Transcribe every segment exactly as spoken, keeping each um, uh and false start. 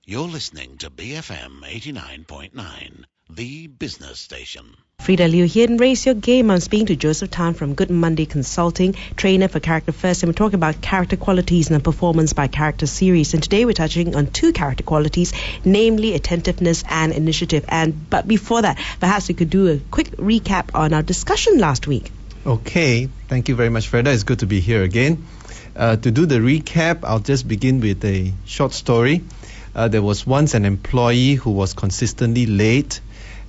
You're listening to B F M eighty-nine point nine, the business station. Frida Liu here and Raise Your Game. I'm speaking to Joseph Tan from Good Monday Consulting, trainer for Character First, and we're talking about character qualities in the Performance by Character series. And today we're touching on two character qualities, namely attentiveness and initiative. And but before that, perhaps we could do a quick recap on our discussion last week. Okay, thank you very much, Freda. It's good to be here again. Uh, to do the recap, I'll just begin with a short story. Uh, there was once an employee who was consistently late,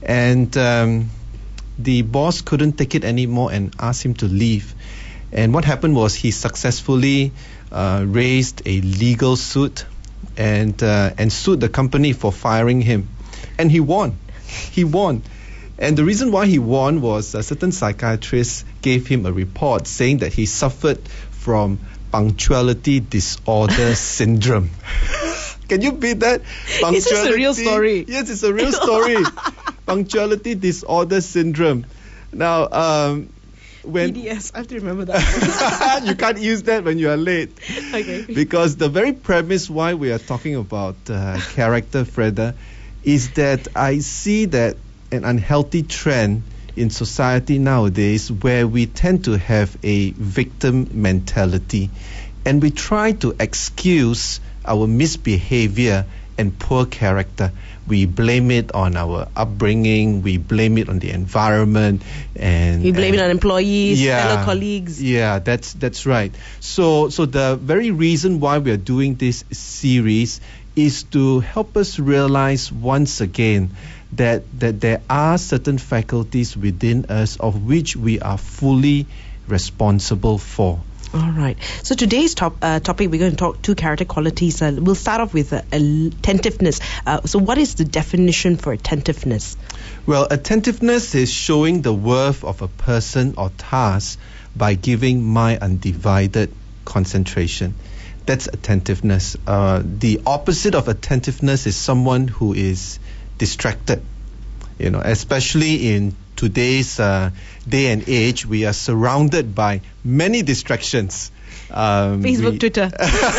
and um, the boss couldn't take it anymore and asked him to leave. And what happened was he successfully uh, raised a legal suit and uh, and sued the company for firing him. And he won. He won. And the reason why he won was a certain psychiatrist gave him a report saying that he suffered from punctuality disorder syndrome. Can you beat that? Is this a real story? Yes, it's a real story. Punctuality disorder syndrome. Now, um, when P D S, I have to remember that. you can't use that when you are late. Okay. Because the very premise why we are talking about uh, character, Freda, is that I see that an unhealthy trend in society nowadays where we tend to have a victim mentality, and we try to excuse our misbehavior and poor character. We blame it on our upbringing, we blame it on the environment, and we blame and, it on employees, yeah, fellow colleagues. Yeah, that's that's right. So so the very reason why we are doing this series is to help us realize once again that that there are certain faculties within us of which we are fully responsible for. All right. So today's top, uh, topic, we're going to talk two character qualities. Uh, we'll start off with uh, attentiveness. Uh, so what is the definition for attentiveness? Well, attentiveness is showing the worth of a person or task by giving my undivided concentration. That's attentiveness. Uh, the opposite of attentiveness is someone who is distracted. You know, especially in today's uh, day and age, we are surrounded by many distractions. Um, Facebook, we, Twitter.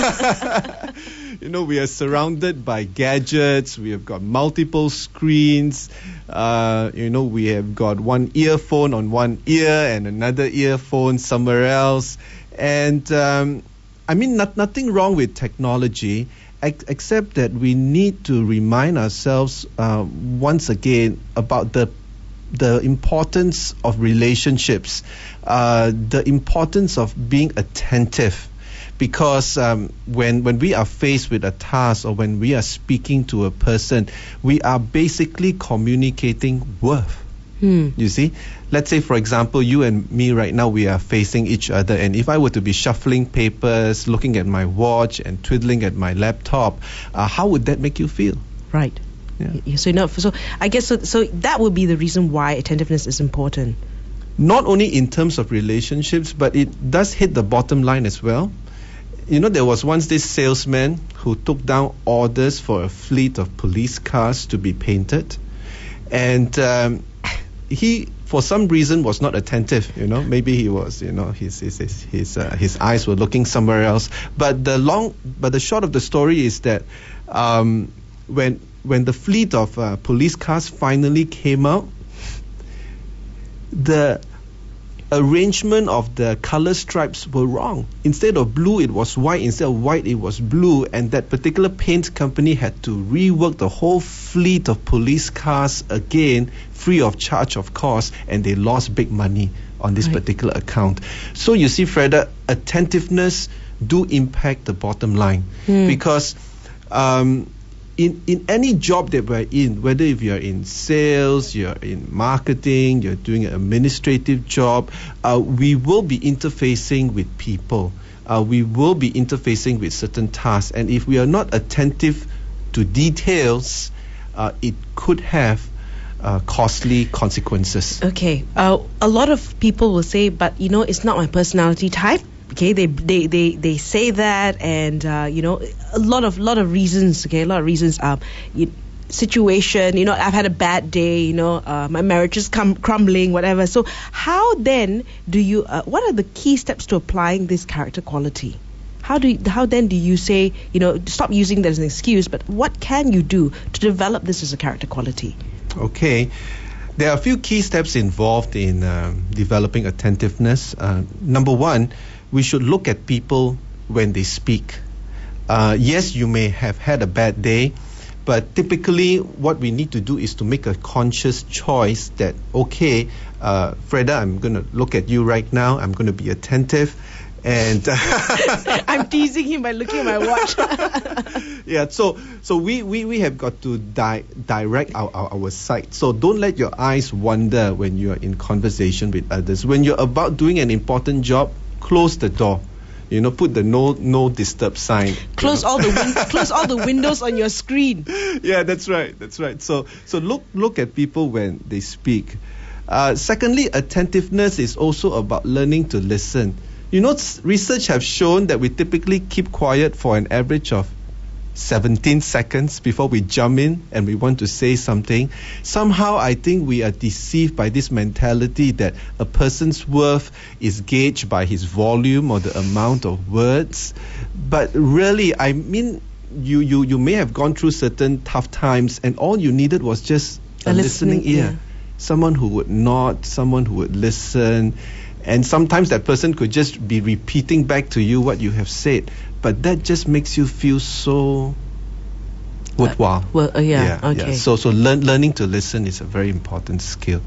You know, we are surrounded by gadgets. We have got multiple screens. Uh, you know, we have got one earphone on one ear and another earphone somewhere else. And um, I mean, not, nothing wrong with technology, ex- except that we need to remind ourselves uh, once again about the the importance of relationships, uh, the importance of being attentive, because um, when when we are faced with a task or when we are speaking to a person, we are basically communicating worth. Hmm. You see, let's say for example, you and me right now, we are facing each other, and if I were to be shuffling papers, looking at my watch and twiddling at my laptop, uh, how would that make you feel? Right. Yeah. So, enough, so I guess so, so that would be the reason why attentiveness is important. Not only in terms of relationships, but it does hit the bottom line as well. You know, there was once this salesman who took down orders for a fleet of police cars to be painted, and um, he, for some reason, was not attentive. You know, maybe he was, you know, his his his his, uh, his eyes were looking somewhere else. But the long, but the short of the story is that um, when when the fleet of uh, police cars finally came out, the arrangement of the color stripes were wrong. Instead of blue, it was white. Instead of white, it was blue. And that particular paint company had to rework the whole fleet of police cars again, free of charge, of course, and they lost big money on this right. particular account. So you see, Freda, attentiveness do impact the bottom line, hmm. because um, In, in any job that we're in, whether if you're in sales, you're in marketing, you're doing an administrative job, uh, we will be interfacing with people. Uh, we will be interfacing with certain tasks. And if we are not attentive to details, uh, it could have uh, costly consequences. Okay. Uh, a lot of people will say, but, you know, it's not my personality type. Okay, they they they they say that, and uh, you know, a lot of lot of reasons. Okay, a lot of reasons. Um, you, situation. You know, I've had a bad day. You know, uh, my marriage is cum- crumbling. Whatever. So, how then do you? Uh, what are the key steps to applying this character quality? how do you, how then do you say, you know, stop using that as an excuse, but what can you do to develop this as a character quality? Okay. There are a few key steps involved in um, developing attentiveness. Uh, number one, we should look at people when they speak. Uh, yes, you may have had a bad day, but typically what we need to do is to make a conscious choice that, okay, uh, Freda, I'm going to look at you right now. I'm going to be attentive. And I'm teasing him by looking at my watch. Yeah, so so we, we, we have got to di- direct our, our, our sight. So don't let your eyes wander when you are in conversation with others. When you're about doing an important job, close the door. You know, put the no no disturb sign. Close you know? all the win- close all the windows on your screen. Yeah, that's right. That's right. So so look look at people when they speak. Uh, secondly, attentiveness is also about learning to listen. You know, research have shown that we typically keep quiet for an average of seventeen seconds before we jump in and we want to say something. Somehow I think we are deceived by this mentality that a person's worth is gauged by his volume or the amount of words. But really, I mean, you, you, you may have gone through certain tough times and all you needed was just a, a listening, listening ear. Yeah. Someone who would nod, someone who would listen. And sometimes that person could just be repeating back to you what you have said. But that just makes you feel so worthwhile. Uh, well, uh, yeah, yeah, okay. Yeah. So, so learn, learning to listen is a very important skill.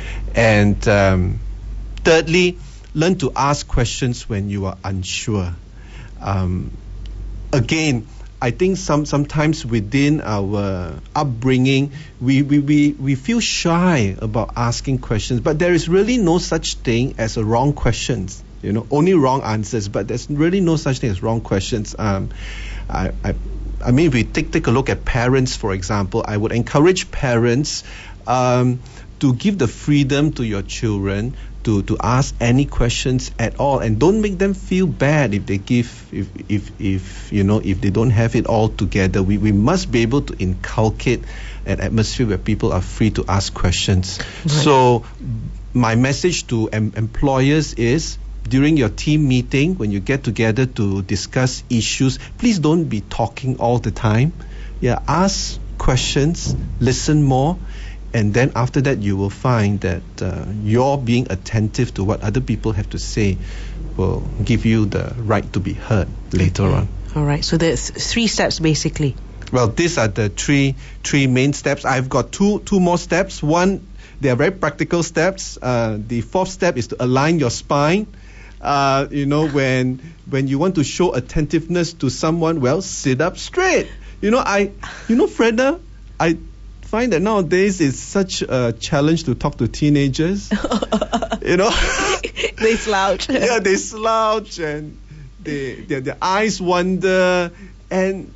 And um, thirdly, learn to ask questions when you are unsure. Um, again, I think some sometimes within our upbringing, we, we, we, we feel shy about asking questions. But there is really no such thing as a wrong questions. You know, only wrong answers, but there's really no such thing as wrong questions. Um, I, I, I mean, if we take take a look at parents, for example, I would encourage parents um, to give the freedom to your children to, to ask any questions at all, and don't make them feel bad if they give if if if you know if they don't have it all together. We we must be able to inculcate an atmosphere where people are free to ask questions. Right. So, my message to em- employers is, during your team meeting, when you get together to discuss issues, please don't be talking all the time. Yeah, ask questions, listen more, and then after that you will find that uh, your being attentive to what other people have to say will give you the right to be heard later okay. on. All right, so there's three steps basically. Well, these are the three three main steps. I've got two two more steps. One, they are very practical steps. Uh, the fourth step is to align your spine. Uh, you know, when when you want to show attentiveness to someone, well, sit up straight. You know, I, you know, Freda, I find that nowadays it's such a challenge to talk to teenagers. You know, they slouch. Yeah, they slouch and they their their eyes wander, and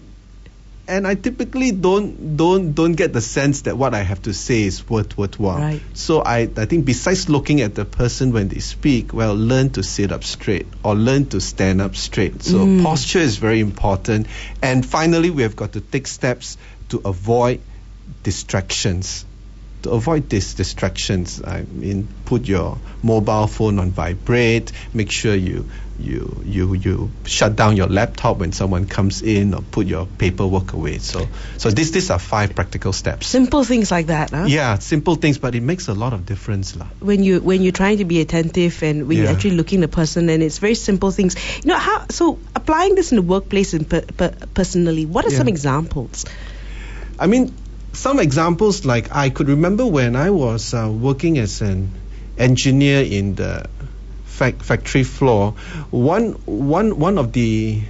and I typically don't don't don't get the sense that what I have to say is worth worthwhile. Right. So I I think besides looking at the person when they speak, well, learn to sit up straight or learn to stand up straight. So Mm. posture is very important. And finally, we have got to take steps to avoid distractions. To avoid these distractions, I mean, put your mobile phone on vibrate. Make sure you you you you shut down your laptop when someone comes in, or put your paperwork away. So so these these are five practical steps. Simple things like that, huh? Yeah, simple things, but it makes a lot of difference, lah. When you when you're trying to be attentive and when Yeah. you're actually looking at the person, and it's very simple things. You know how? So applying this in the workplace and per, per, personally, what are Yeah. some examples? I mean, some examples, like I could remember when I was uh, working as an engineer in the fac- factory floor. One, one, one of the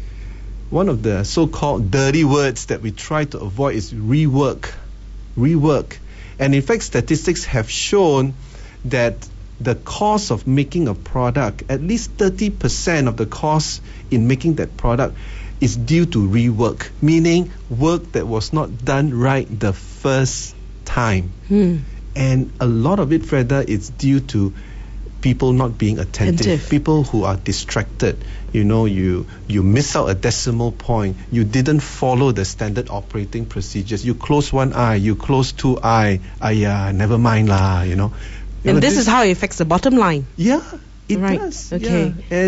one of the so-called dirty words that we try to avoid is rework, rework. And in fact, statistics have shown that the cost of making a product, at least thirty percent of the cost in making that product, is due to rework, meaning work that was not done right the first time. Hmm. And a lot of it, Freda, is due to people not being attentive, Attentive. people who are distracted. You know, you you miss out a decimal point, you didn't follow the standard operating procedures, you close one eye, you close two eye, ayah, never mind lah, you know. You And know, this is how it affects the bottom line. Yeah, it Right, does. okay. Yeah. And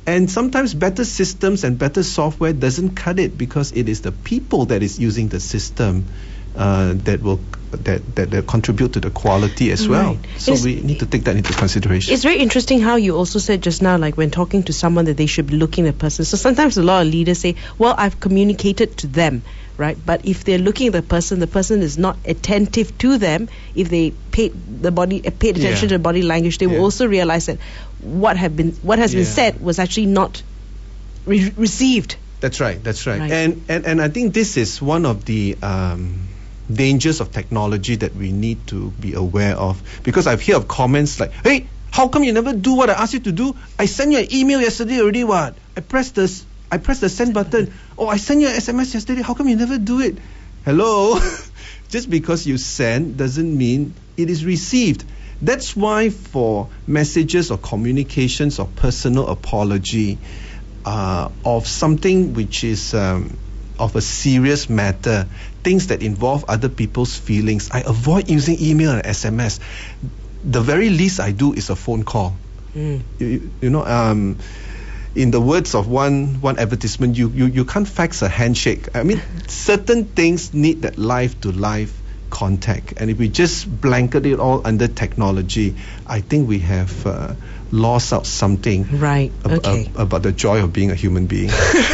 And sometimes better systems and better software doesn't cut it, because it is the people that is using the system uh, that will that, that that contribute to the quality as well. Right. So It's- we need to take that into consideration. It's very interesting how you also said just now, like when talking to someone, that they should be looking at the person. So sometimes a lot of leaders say, well, I've communicated to them, right? But if they're looking at the person, the person is not attentive to them, if they paid the body uh, paid attention Yeah. to the body language, they Yeah. will also realize that what have been what has been Yeah. said was actually not re- received. That's right. That's right. Right. And, and and I think this is one of the um, dangers of technology that we need to be aware of, because I've heard of comments like, "Hey, how come you never do what I asked you to do? I sent you an email yesterday already. What? I pressed the s- I pressed the send button. Oh, I sent you an S M S yesterday. How come you never do it? Hello." Just because you send doesn't mean it is received. That's why for messages or communications or personal apology uh, of something which is um, of a serious matter, things that involve other people's feelings, I avoid using email and S M S. The very least I do is a phone call. Mm. You, you know, um, in the words of one one advertisement, you, you, you can't fax a handshake. I mean, certain things need that life to life contact, and if we just blanket it all under technology, I think we have uh, lost out something Right. ab- Okay. ab- about the joy of being a human being.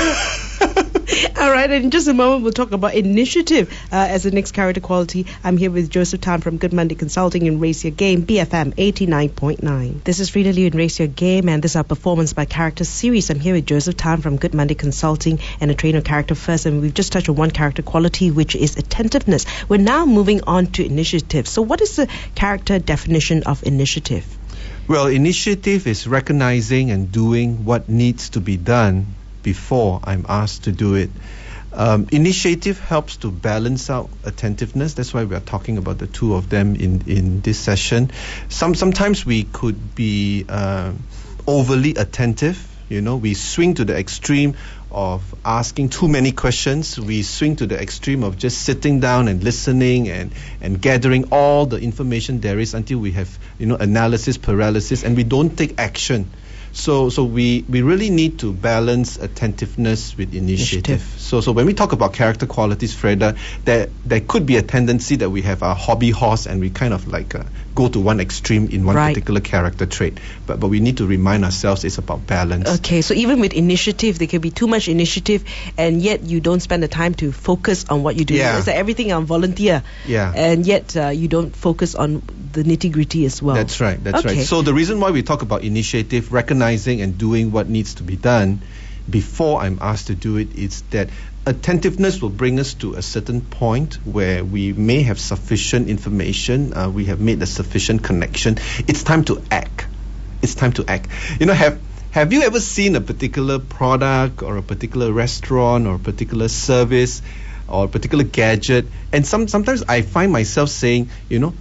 All right, and in just a moment we'll talk about initiative uh, as the next character quality. I'm here with Joseph Tan from Good Monday Consulting in Raise Your Game, B F M eighty-nine point nine. This is Frida Liu in Raise Your Game, and this is our Performance by Character series. I'm here with Joseph Tan from Good Monday Consulting and a trainer of character first, and we've just touched on one character quality, which is attentiveness. We're now moving on to initiative. So what is the character definition of initiative? Well, initiative is recognizing and doing what needs to be done before I'm asked to do it. Um, initiative helps to balance out attentiveness. That's why we are talking about the two of them in, in this session. Some sometimes we could be uh, overly attentive. You know, we swing to the extreme of asking too many questions. We swing to the extreme of just sitting down and listening and, and gathering all the information there is until we have, you know, analysis paralysis, and we don't take action. So, so we, we really need to balance attentiveness with initiative. Initiative. So, so when we talk about character qualities, Freda, there there could be a tendency that we have our hobby horse and we kind of like uh, go to one extreme in one Right. particular character trait. But but we need to remind ourselves it's about balance. Okay, so even with initiative, there can be too much initiative, and yet you don't spend the time to focus on what you do. Yeah. It's like everything on volunteer, Yeah. and yet uh, you don't focus on the nitty gritty as well. That's right. That's Okay. right. So the reason why we talk about initiative, recognizing and doing what needs to be done before I'm asked to do it, is that attentiveness will bring us to a certain point where we may have sufficient information, uh, we have made a sufficient connection. It's time to act. It's time to act. You know, have have you ever seen a particular product or a particular restaurant or a particular service or a particular gadget? And some sometimes I find myself saying, you know,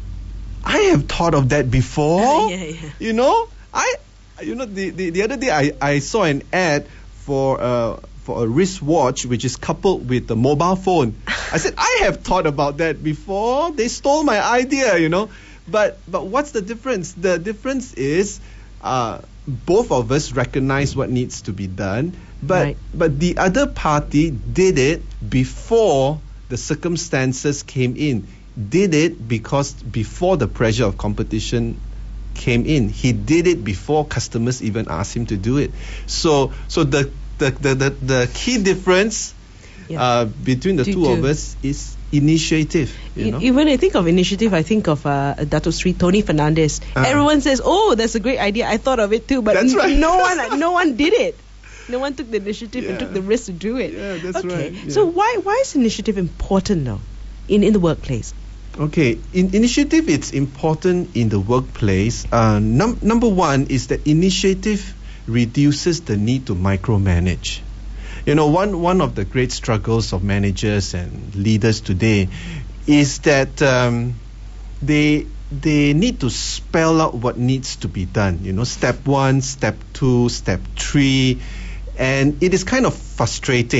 I have thought of that before. Yeah, yeah. You know, I, you know, the, the, the other day I, I saw an ad for uh, for a wristwatch which is coupled with a mobile phone. I said, I have thought about that before. They stole my idea, you know. But but what's the difference? The difference is uh, both of us recognize what needs to be done, but Right. but the other party did it before the circumstances came in. Did it because before the pressure of competition came in. He did it before customers even asked him to do it. So so the the the, the, the key difference Yeah. uh, between the Do- two of do. us is initiative. You E- know? Even when I think of initiative, I think of uh, Dato Sri Tony Fernandez. Ah. Everyone says, "Oh, that's a great idea. I thought of it too," but That's n- right. no one, no one did it. No one took the initiative and Yeah. took the risk to do it. Yeah, that's okay. right, yeah. So why why is initiative important though, in in the workplace? Okay, in initiative, it's important in the workplace. Uh, num- number one is that initiative reduces the need to micromanage. You know, one, one of the great struggles of managers and leaders today is that um, they they need to spell out what needs to be done. You know, step one, step two, step three, and it is kind of frustrating.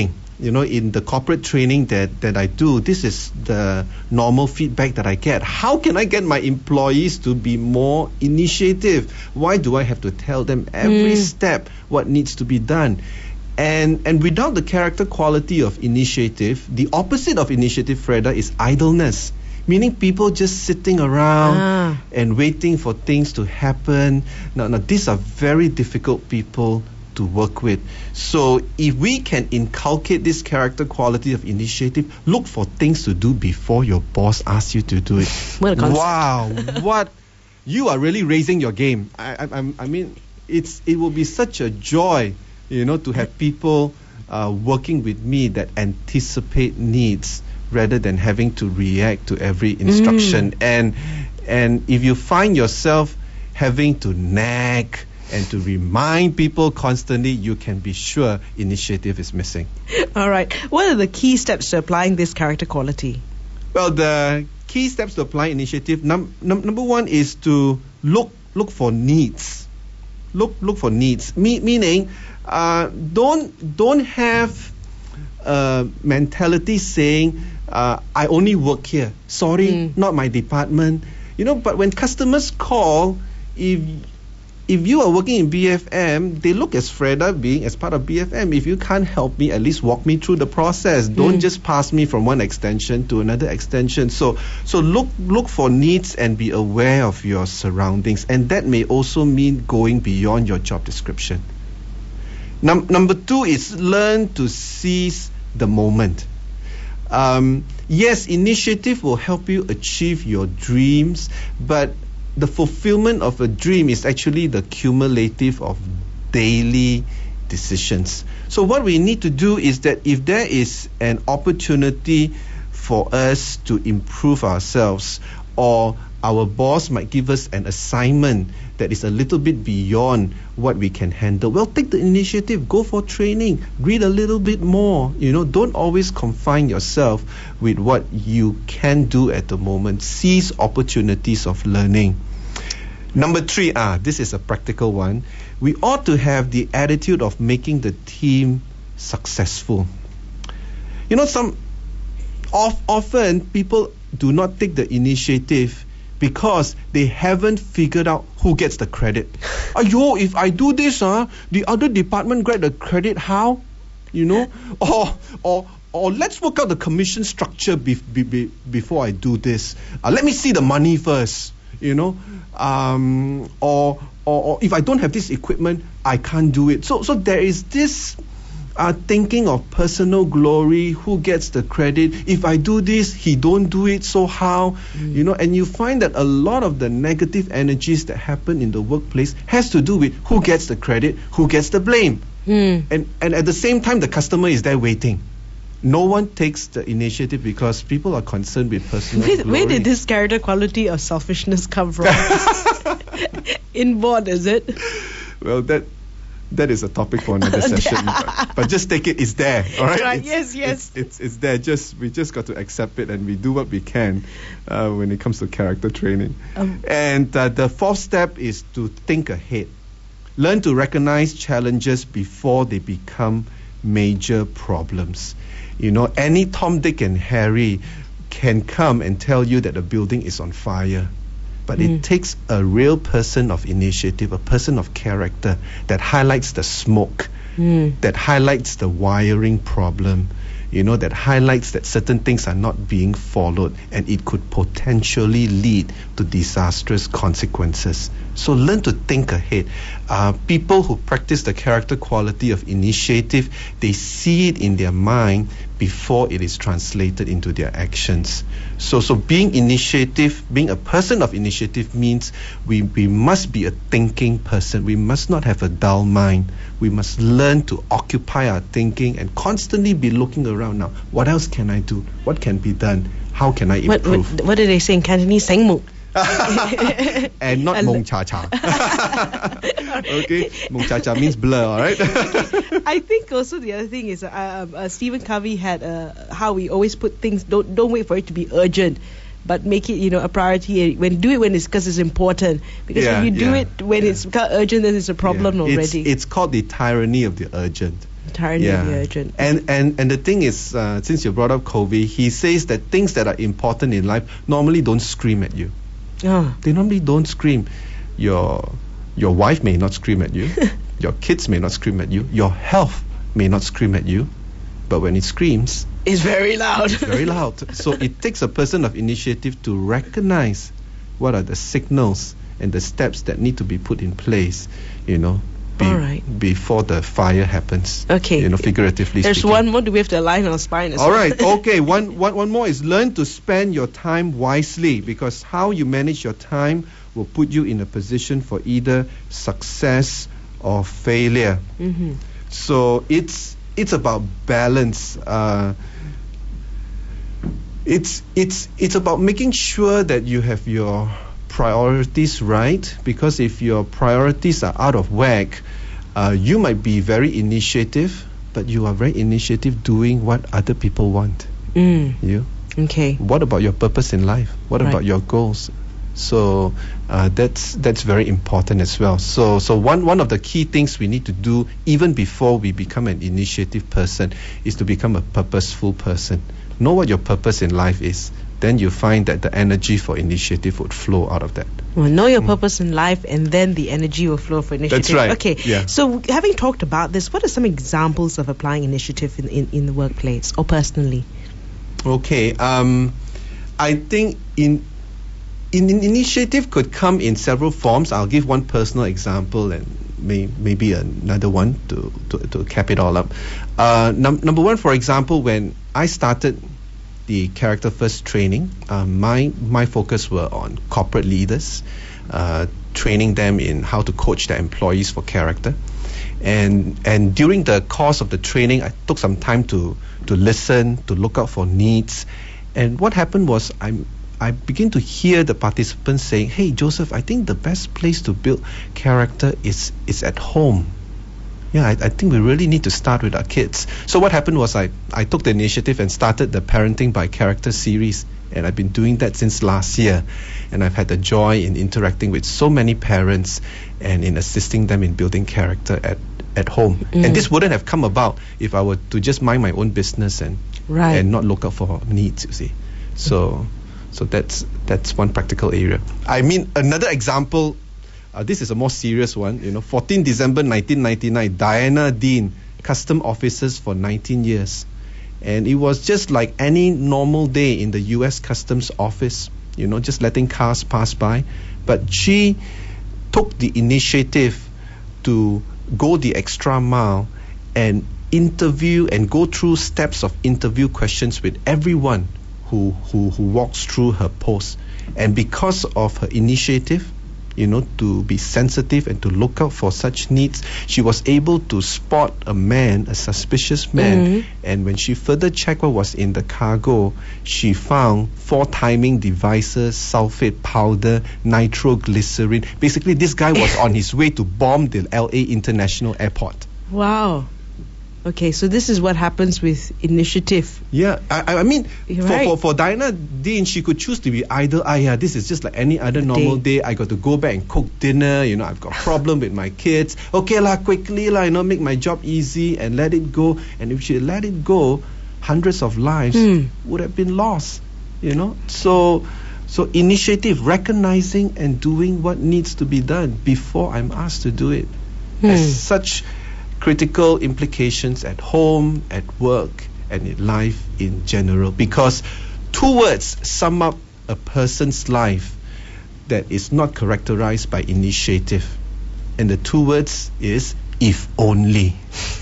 you know, in the corporate training that, that I do, this is the normal feedback that I get. How can I get my employees to be more initiative? Why do I have to tell them every Mm. step what needs to be done? And and without the character quality of initiative, the opposite of initiative, Freda, is idleness. Meaning people just sitting around Ah. and waiting for things to happen. Now, now, these are very difficult people to work with. So if we can inculcate this character quality of initiative, look for things to do before your boss asks you to do it. What a concept. Wow, what you are really raising your game. I, I, I'm- I mean, it's it will be such a joy, you know, to have people uh, working with me that anticipate needs rather than having to react to every instruction. And and if you find yourself having to nag and to remind people constantly, you can be sure initiative is missing. All right. What are the key steps to applying this character quality? Well, the key steps to apply initiative, num- num- number one is to look look for needs. Look look for needs. Me- meaning, uh, don't don't have a mentality saying, uh, I only work here. Sorry, Mm. not my department. You know, but when customers call, if if you are working in B F M, they look as Freda being as part of B F M. If you can't help me, at least walk me through the process. Don't Mm. just pass me from one extension to another extension. So so look look for needs and be aware of your surroundings. And that may also mean going beyond your job description. Num- number two is learn to seize the moment. Um, yes, initiative will help you achieve your dreams, but the fulfillment of a dream is actually the cumulative of daily decisions. So what we need to do is that if there is an opportunity for us to improve ourselves, or our boss might give us an assignment that is a little bit beyond what we can handle, well, take the initiative, go for training, read a little bit more. You know, don't always confine yourself with what you can do at the moment. Seize opportunities of learning. Number three, ah, this is a practical one. We ought to have the attitude of making the team successful. You know, some of, often people do not take the initiative because they haven't figured out who gets the credit. Ayo, if I do this, uh, the other department get the credit, how? You know? Or, or, or let's work out the commission structure be, be, be, before I do this. Uh, let me see the money first, you know? Um, or, or, or if I don't have this equipment, I can't do it. So, so there is this Uh, thinking of personal glory, who gets the credit. If I do this, he don't do it, so how? Mm. You know, and you find that a lot of the negative energies that happen in the workplace has to do with who gets the credit, who gets the blame. Hmm. And and at the same time, the customer is there waiting. No one takes the initiative because people are concerned with personal Where, glory. where did this character quality of selfishness come from? Inborn, is it? Well, that that is a topic for another session. but, but just take it; it's there. All right. Right, It's, yes, yes. It's, it's it's there. Just we just got to accept it, and we do what we can uh, when it comes to character training. Um, and uh, the fourth step is to think ahead. Learn to recognize challenges before they become major problems. You know, any Tom, Dick, and Harry can come and tell you that the building is on fire. But Mm. it takes a real person of initiative, a person of character that highlights the smoke, Hmm. that highlights the wiring problem, you know, that highlights that certain things are not being followed and it could potentially lead to disastrous consequences. So learn to think ahead. Uh, people who practice the character quality of initiative, they see it in their mind before it is translated into their actions. So, so being initiative, being a person of initiative means we, we must be a thinking person. We must not have a dull mind. We must learn to occupy our thinking and constantly be looking around now. What else can I do? What can be done? How can I What, what, improve? what do they say in Cantonese? Seng muk. And not And- mong cha cha. Okay, mong cha cha means blur, all right? I think also the other thing is uh, um, uh, Stephen Covey had uh, how we always put things, don't don't wait for it to be urgent, but make it, you know, a priority. When do it when it's because it's important, because Yeah, when you do yeah, it when yeah. it's become urgent, then it's a problem Yeah. already. It's, it's called the tyranny of the urgent. Entirely Yeah. urgent. And, and, and the thing is, uh, since you brought up Kobe, he says that things that are important in life normally don't scream at you. Oh. They normally don't scream. Your, your wife may not scream at you. Your kids may not scream at you. Your health may not scream at you. But when it screams, It's very loud. it's very loud. So it takes a person of initiative to recognize what are the signals and the steps that need to be put in place, you know, be, All right. before the fire happens. Okay. You know, figuratively There's speaking. one more. Do we have to align our spine as All well? right, okay. One, one, one more is learn to spend your time wisely, because how you manage your time will put you in a position for either success or failure. Mm-hmm. So it's it's about balance. Uh, it's it's it's about making sure that you have your priorities right, because if your priorities are out of whack, uh, you might be very initiative, but you are very initiative doing what other people want. Mm. You. Okay. What about your purpose in life? What Right. about your goals? So uh, that's that's very important as well. So so one one of the key things we need to do even before we become an initiative person is to become a purposeful person. Know what your purpose in life is. Then you find that the energy for initiative would flow out of that. Well, know your purpose in life, and then the energy will flow for initiative. That's right. Okay. Yeah. So, having talked about this, what are some examples of applying initiative in, in, in the workplace or personally? Okay. Um, I think in, in in initiative could come in several forms. I'll give one personal example and may, maybe another one to, to, to cap it all up. Uh, num- number one, for example, when I started the Character First training, uh, my my focus were on corporate leaders, uh, training them in how to coach their employees for character. And and during the course of the training, I took some time to to listen, to look out for needs. And what happened was I'm I began to hear the participants saying, "Hey, Joseph, I think the best place to build character is is at home. Yeah, I, I think we really need to start with our kids." So what happened was I, I took the initiative and started the Parenting by Character series. And I've been doing that since last year. And I've had the joy in interacting with so many parents and in assisting them in building character at, at home. Mm. And this wouldn't have come about if I were to just mind my own business and Right. and not look out for needs, you see. So so that's that's one practical area. I mean, another example, uh, this is a more serious one, you know, fourteenth December nineteen ninety-nine, Diana Dean, custom officers for nineteen years. And it was just like any normal day in the U S Customs office, you know, just letting cars pass by. But she took the initiative to go the extra mile and interview and go through steps of interview questions with everyone who, who, who walks through her post. And because of her initiative, you know, to be sensitive and to look out for such needs, she was able to spot a man, a suspicious man. Mhm. And when she further checked what was in the cargo, she found four timing devices, sulfate powder, nitroglycerin. Basically, this guy was on his way to bomb the L A International Airport. Wow. Okay, so this is what happens with initiative. Yeah, I, I mean, You're for, right. for, for Diana Dean, she could choose to be either, ah, yeah, this is just like any other normal day. I got to go back and cook dinner, you know, I've got a problem with my kids. Okay, lah, quickly, lah, you know, make my job easy and let it go. And if she let it go, hundreds of lives Hmm. would have been lost, you know. So, so initiative, recognizing and doing what needs to be done before I'm asked to do it, Hmm. has such critical implications at home, at work, and in life in general. Because two words sum up a person's life that is not characterized by initiative. And the two words is if only.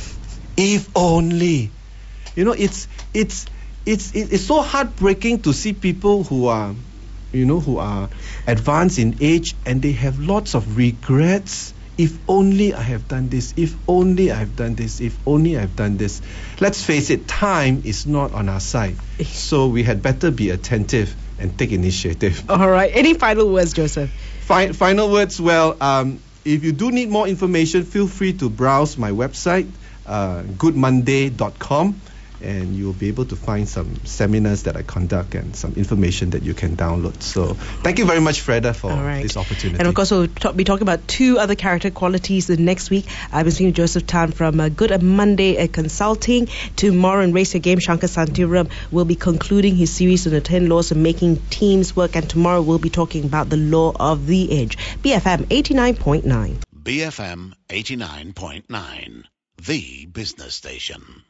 If only. You know, it's it's it's it's so heartbreaking to see people who are, you know, who are advanced in age and they have lots of regrets. If only I have done this, if only I have done this, if only I have done this. Let's face it, time is not on our side. So we had better be attentive and take initiative. All right. Any final words, Joseph? Fi- final words, well, um, if you do need more information, feel free to browse my website, uh, good monday dot com. and you'll be able to find some seminars that I conduct and some information that you can download. So thank you very much, Freda, for right. this opportunity. And of course, we'll talk, be talking about two other character qualities the next week. I've been seeing Joseph Tan from uh, Good Monday uh, Consulting. Tomorrow in Raise Your Game, Shankar Santiram will be concluding his series on the ten laws of making teams work, and tomorrow we'll be talking about the law of the edge. B F M eighty-nine point nine. B F M eighty-nine point nine, the business station.